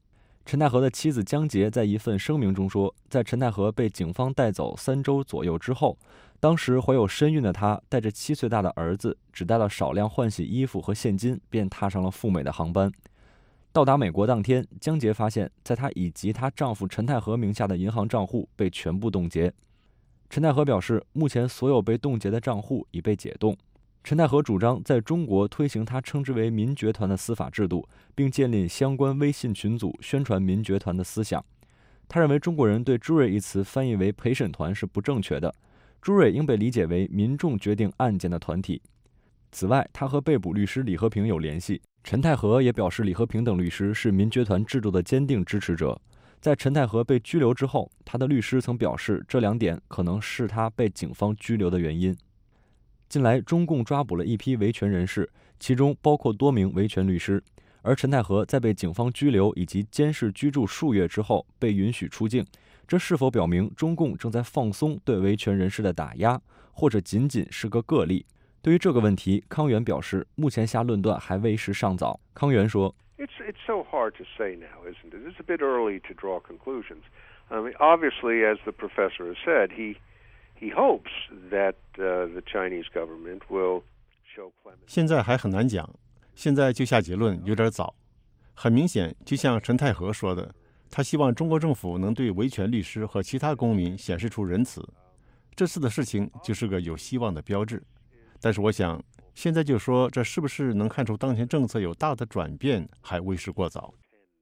陈太和的妻子江洁在一份声明中说，在陈太和被警方带走3周左右之后，当时怀有身孕的她带着7岁大的儿子，只带了少量换洗衣服和现金，便踏上了赴美的航班。到达美国当天，江洁发现在她以及她丈夫陈太和名下的银行账户被全部冻结。陈太和表示，目前所有被冻结的账户已被解冻。陈太和主张在中国推行他称之为民爵团的司法制度，并建立相关微信群组，宣传民爵团的思想。他认为中国人对朱瑞一词翻译为陪审团是不正确的，朱瑞应被理解为民众决定案件的团体。此外，他和被捕律师李和平有联系。陈太和也表示，李和平等律师是民爵团制度的坚定支持者。在陈太和被拘留之后，他的律师曾表示，这2点可能是他被警方拘留的原因。近来，中共抓捕了一批维权人士，其中包括多名维权律师。而陈太和在被警方拘留以及监视居住数月之后被允许出境，这是否表明中共正在放松对维权人士的打压，或者仅仅是个个例？对于这个问题，康源表示，目前下论断还为时尚早。康源说 It's so hard to say now, isn't it? It's a bit early to draw conclusions. I mean, obviously, as the professor has said, he hopes that the Chinese government will show clemency. 现在还很难讲，现在就下结论有点早。很明显，就像陈太和说的，他希望中国政府能对维权律师和其他公民显示出仁慈。这次的事情就是个有希望的标志。但是我想，现在就说这是不是能看出当前政策有大的转变，还为时过早。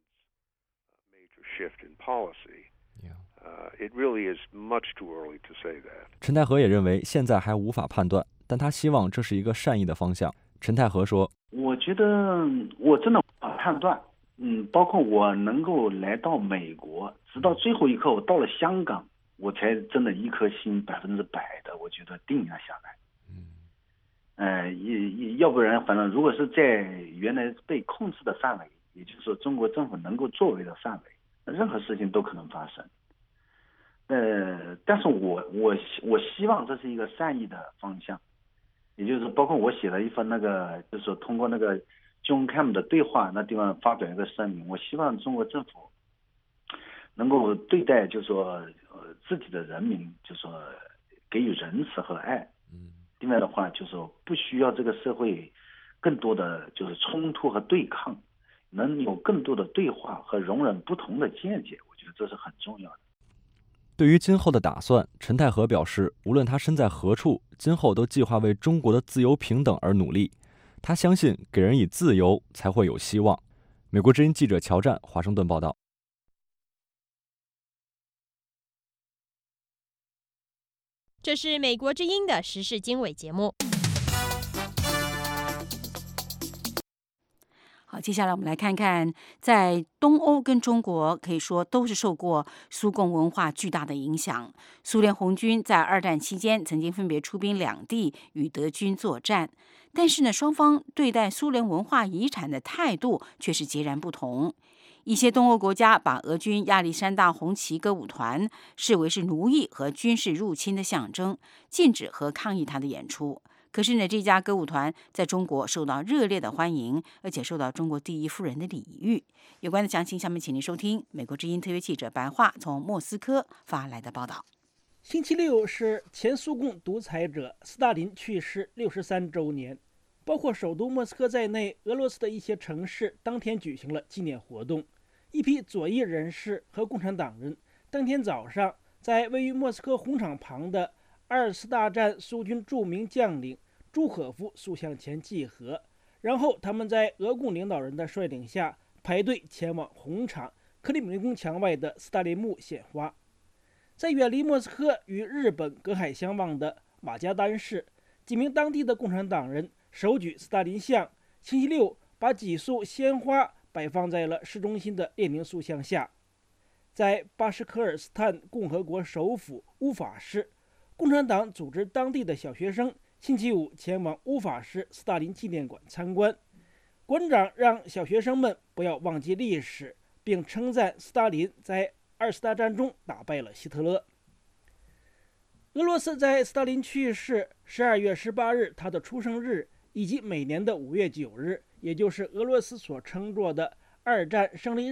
陈太和也认为现在还无法判断，但他希望这是一个善意的方向。陈太和说：“ 我觉得我真的无法判断，包括我能够来到美国，直到最后一刻，我到了香港，我才真的一颗心100%的，我觉得定下来。要不然，反正如果是在原来被控制的范围，也就是说中国政府能够作为的范围，那任何事情都可能发生。但是我希望这是一个善意的方向，也就是包括我写了一份那个，就是说通过那个 John Cam 的对话那地方发表一个声明，我希望中国政府能够对待，就是说自己的人民，就是说给予仁慈和爱。另外的话，就是说不需要这个社会更多的就是冲突和对抗，能有更多的对话和容忍不同的见解，我觉得这是很重要的。 对于今后的打算，陈太和表示，无论他身在何处，今后都计划为中国的自由平等而努力。他相信，给人以自由，才会有希望。美国之音记者乔战，华盛顿报道。 这是美国之音的时事经纬节目。 好，接下来我们来看看，在东欧跟中国可以说都是受过苏共文化巨大的影响。苏联红军在2战期间曾经分别出兵2地与德军作战，但是呢，双方对待苏联文化遗产的态度却是截然不同。一些东欧国家把俄军亚历山大红旗歌舞团视为是奴役和军事入侵的象征，禁止和抗议他的演出。可是呢，这家歌舞团在中国受到热烈的欢迎，而且受到中国第一夫人的礼遇。有关的详情，下面请您收听美国之音特约记者白桦从莫斯科发来的报道。 星期六是前苏共独裁者斯大林去世63周年，包括首都莫斯科在内，俄罗斯的一些城市当天举行了纪念活动。一批左翼人士和共产党人当天早上在位于莫斯科红场旁的2次大战苏军著名将领朱可夫塑像前集合，然后他们在俄共领导人的率领下排队前往红场克里姆林宫墙外的斯大林墓献花。在远离莫斯科与日本隔海相望的马加丹市，几名当地的共产党人手举斯大林像，星期六把几束鲜花摆放在了市中心的列宁塑像下。在巴什科尔斯坦共和国首府乌法市，共产党组织当地的小学生星期五前往乌法市斯大林纪念馆参观。馆长让小学生们不要忘记历史，并称赞斯大林在2次大战中打败了希特勒。俄罗斯在斯大林去世12月18日他的出生日，以及每年的5月9日，也就是俄罗斯所称作的2战胜利日，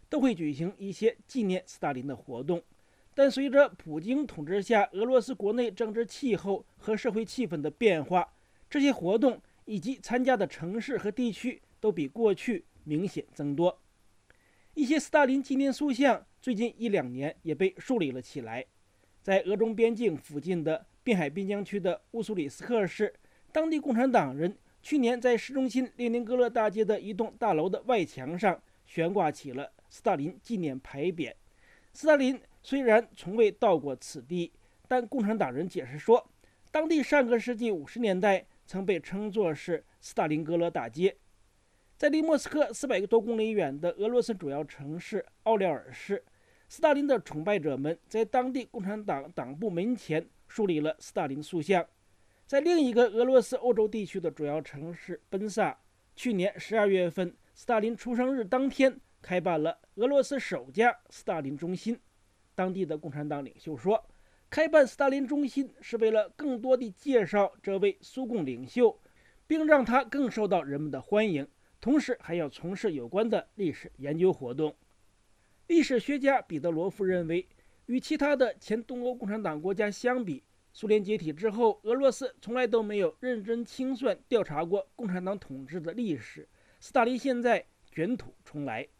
都会举行一些纪念斯大林的活动。但随着普京统治下俄罗斯国内政治气候和社会气氛的变化，这些活动以及参加的城市和地区都比过去明显增多。一些斯大林纪念塑像最近1-2年也被树立了起来。在俄中边境附近的滨海滨江区的乌苏里斯克市，当地共产党人去年在市中心列宁格勒大街的一栋大楼的外墙上悬挂起了斯大林纪念牌匾。斯大林虽然从未到过此地，但共产党人解释说，当地上个世纪50年代曾被称作是斯大林格勒大街。在离莫斯科400多公里远的俄罗斯主要城市奥廖尔市，斯大林的崇拜者们在当地共产党党部门前树立了斯大林塑像。在另一个俄罗斯欧洲地区的主要城市奔萨，去年12月份斯大林出生日当天开办了俄罗斯首家斯大林中心。当地的共产党领袖说，开办斯大林中心是为了更多地介绍这位苏共领袖，并让他更受到人们的欢迎，同时还要从事有关的历史研究活动。历史学家彼得罗夫认为，与其他的前东欧共产党国家相比，苏联解体之后，俄罗斯从来都没有认真清算调查过共产党统治的历史。斯大林现在卷土重来。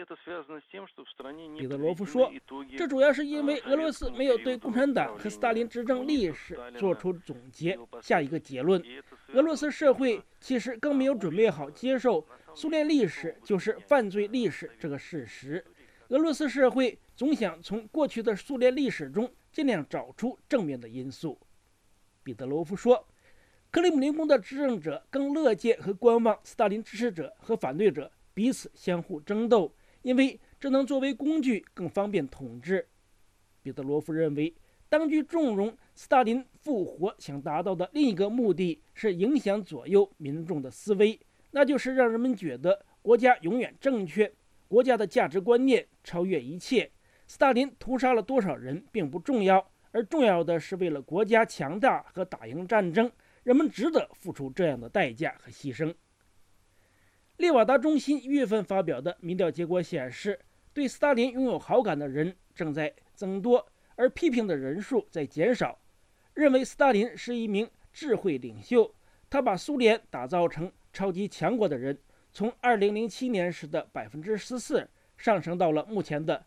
彼得罗夫说，这主要是因为俄罗斯没有对共产党和斯大林执政历史做出总结，下一个结论。俄罗斯社会其实更没有准备好接受苏联历史就是犯罪历史这个事实。俄罗斯社会总想从过去的苏联历史中尽量找出正面的因素。彼得罗夫说，克里姆林宫的执政者更乐见和观望斯大林支持者和反对者彼此相互争斗，因为这能作为工具更方便统治。彼得罗夫认为，当局纵容斯大林复活想达到的另一个目的是影响左右民众的思维，那就是让人们觉得国家永远正确，国家的价值观念超越一切。斯大林屠杀了多少人并不重要，而重要的是为了国家强大和打赢战争，人们值得付出这样的代价和牺牲。列瓦达中心1月份发表的民调结果显示，对斯大林拥有好感的人正在增多，而批评的人数在减少。认为斯大林是一名智慧领袖，他把苏联打造成超级强国的人，从2007年时的14%上升到了目前的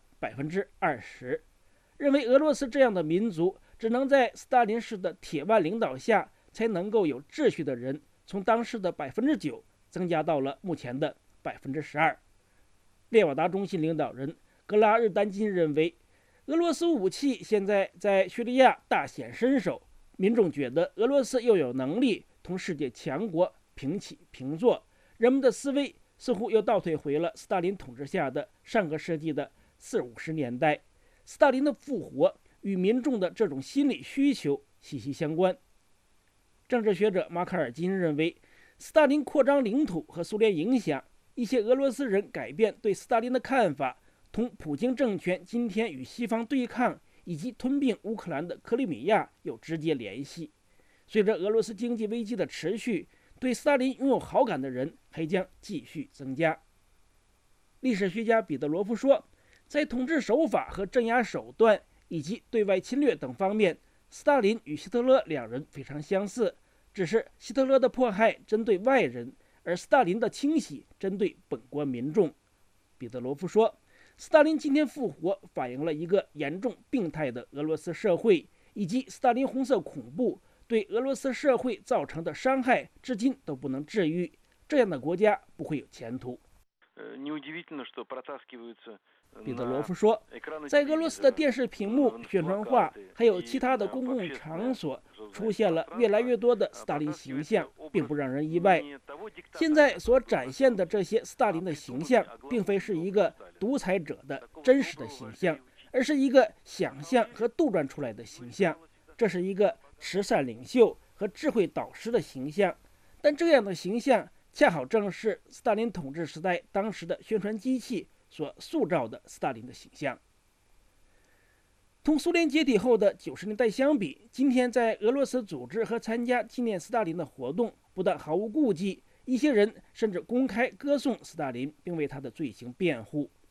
20%。认为俄罗斯这样的民族只能在斯大林式的铁腕领导下才能够有秩序的人，从当时的9%增加到了目前的12%。列瓦达中心领导人格拉日丹金认为，俄罗斯武器现在在叙利亚大显身手，民众觉得俄罗斯又有能力同世界强国平起平坐，人们的思维似乎又倒退回了斯大林统治下的上个世纪的40-50年代。斯大林的复活与民众的这种心理需求息息相关。政治学者马卡尔金认为，斯大林扩张领土和苏联影响，一些俄罗斯人改变对斯大林的看法，同普京政权今天与西方对抗以及吞并乌克兰的克里米亚有直接联系。随着俄罗斯经济危机的持续，对斯大林拥有好感的人还将继续增加。历史学家彼得罗夫说，在统治手法和镇压手段以及对外侵略等方面，斯大林与希特勒两人非常相似，只是希特勒的迫害针对外人，而斯大林的清洗针对本国民众。彼得罗夫说，斯大林今天复活反映了一个严重病态的俄罗斯社会，以及斯大林红色恐怖对俄罗斯社会造成的伤害至今都不能治愈，这样的国家不会有前途。彼得罗夫说，在俄罗斯的电视屏幕、宣传画还有其他的公共场所出现了越来越多的斯大林形象，并不让人意外。现在所展现的这些斯大林的形象，并非是一个独裁者的真实的形象，而是一个想象和杜撰出来的形象。这是一个慈善领袖和智慧导师的形象，但这样的形象恰好正是斯大林统治时代当时的宣传机器所塑造的斯大林的形象。同苏联解体后的90年代相比，今天在俄罗斯组织和参加纪念斯大林的活动不但毫无顾忌，一些人甚至公开歌颂斯大林，并为他的罪行辩护。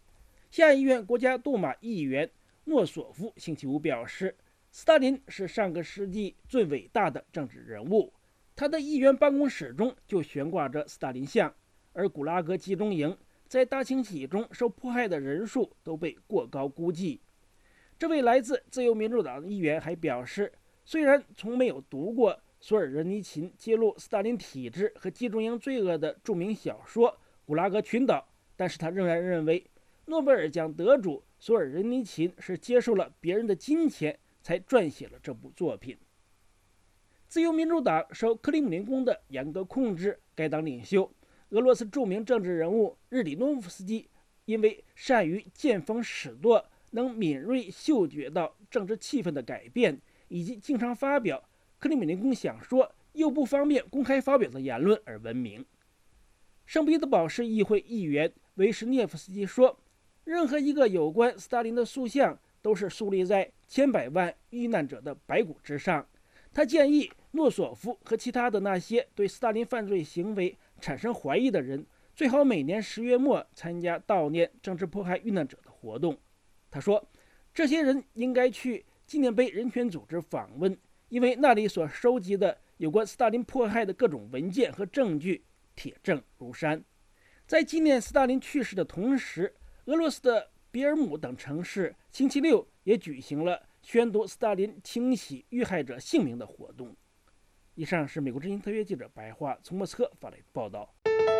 下议院国家杜马议员诺索夫星期五表示，斯大林是上个世纪最伟大的政治人物，他的议员办公室中就悬挂着斯大林像，而古拉格集中营在大清洗中受迫害的人数都被过高估计。这位来自自由民主党的议员还表示，虽然从没有读过索尔仁尼琴揭露斯大林体制和集中营罪恶的著名小说《古拉格群岛》，但是他仍然认为诺贝尔奖得主索尔仁尼琴是接受了别人的金钱才撰写了这部作品。自由民主党受克里姆林宫的严格控制，该党领袖俄罗斯著名政治人物日里诺夫斯基因为善于见风使舵，能敏锐嗅觉到政治气氛的改变，以及经常发表克里姆林宫想说又不方便公开发表的言论而闻名。圣彼得堡市议会议员维什涅夫斯基说，任何一个有关斯大林的塑像都是树立在千百万遇难者的白骨之上。他建议诺索夫和其他的那些对斯大林犯罪行为产生怀疑的人，最好每年10月末参加悼念政治迫害遇难者的活动。他说，这些人应该去纪念碑人权组织访问，因为那里所收集的有关斯大林迫害的各种文件和证据铁证如山。在纪念斯大林去世的同时，俄罗斯的比尔姆等城市星期六也举行了宣读斯大林清洗遇害者姓名的活动。以上是美国之音特约记者白桦从莫斯科发来的报道。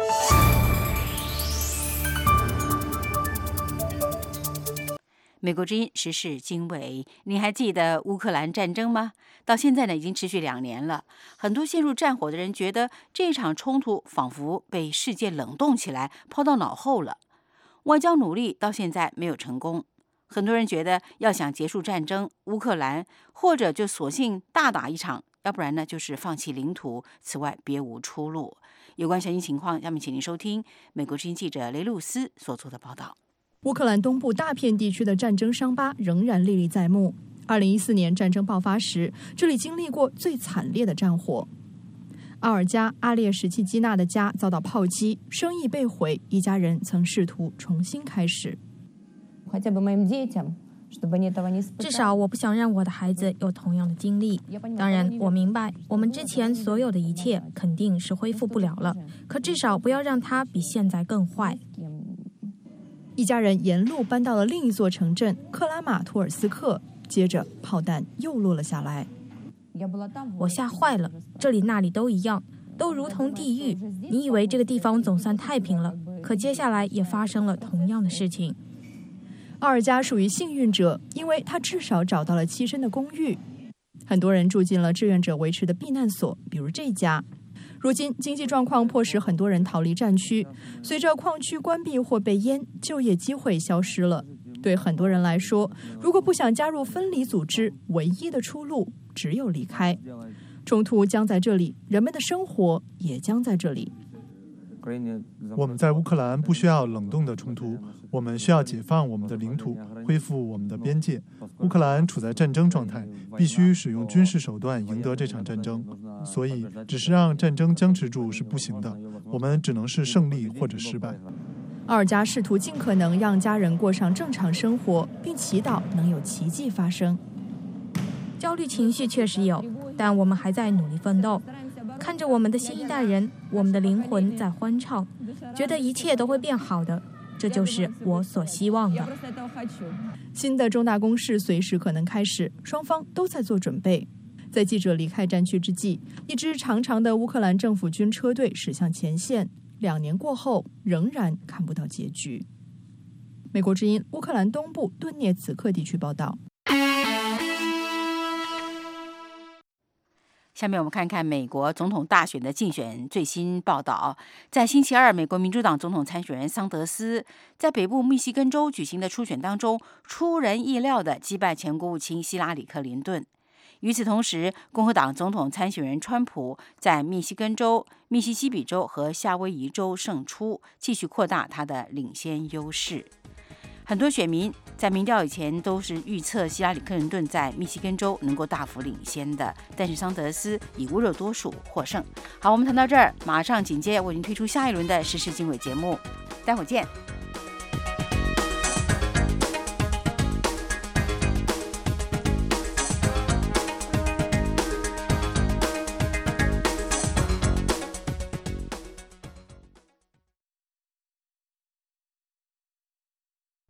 美国之音时事经纬，您还记得乌克兰战争吗？到现在呢，已经持续2年了。很多陷入战火的人觉得这场冲突仿佛被世界冷冻起来，抛到脑后了。外交努力到现在没有成功。很多人觉得，要想结束战争，乌克兰或者就索性大打一场，要不然呢就是放弃领土，此外别无出路。有关详细情况，下面请您收听美国之音记者雷露斯所做的报道。 乌克兰东部大片地区的战争伤疤仍然历历在目。2014年战争爆发时，这里经历过最惨烈的战火。奥尔加·阿列什契基娜的家遭到炮击，生意被毁，一家人曾试图重新开始。 至少我不想让我的孩子有同样的经历。当然，我明白我们之前所有的一切肯定是恢复不了了，可至少不要让它比现在更坏。 一家人沿路搬到了另一座城镇克拉马托尔斯克，接着炮弹又落了下来。 我吓坏了，这里那里都一样，都如同地狱。你以为这个地方总算太平了，可接下来也发生了同样的事情。 奥尔加属于幸运者，因为他至少找到了栖身的公寓。很多人住进了志愿者维持的避难所，比如这家。如今经济状况迫使很多人逃离战区，随着矿区关闭或被淹，就业机会消失了。对很多人来说，如果不想加入分离组织，唯一的出路只有离开。冲突将在这里，人们的生活也将在这里。 我们在乌克兰不需要冷冻的冲突，我们需要解放我们的领土，恢复我们的边界。乌克兰处在战争状态，必须使用军事手段赢得这场战争，所以只是让战争僵持住是不行的，我们只能是胜利或者失败。 奥尔加试图尽可能让家人过上正常生活，并祈祷能有奇迹发生。 焦虑情绪确实有，但我们还在努力奋斗。看着我们的新一代人，我们的灵魂在欢唱，觉得一切都会变好的，这就是我所希望的。 新的重大攻势随时可能开始，双方都在做准备。在记者离开战区之际，一支长长的乌克兰政府军车队驶向前线，2年过后仍然看不到结局。美国之音乌克兰东部顿涅茨克地区报道。 下面我们看看美国总统大选的竞选最新报道。在星期二，美国民主党总统参选人桑德斯在北部密西根州举行的初选当中，出人意料地击败前国务卿希拉里·克林顿。与此同时，共和党总统参选人川普在密西根州、密西西比州和夏威夷州胜出，继续扩大他的领先优势。很多选民在民调以前都是预测希拉里·克林顿在密西根州能够大幅领先的，但是桑德斯以微弱多数获胜。好，我们谈到这儿，马上紧接为您推出下一轮的时事经纬节目，待会儿见。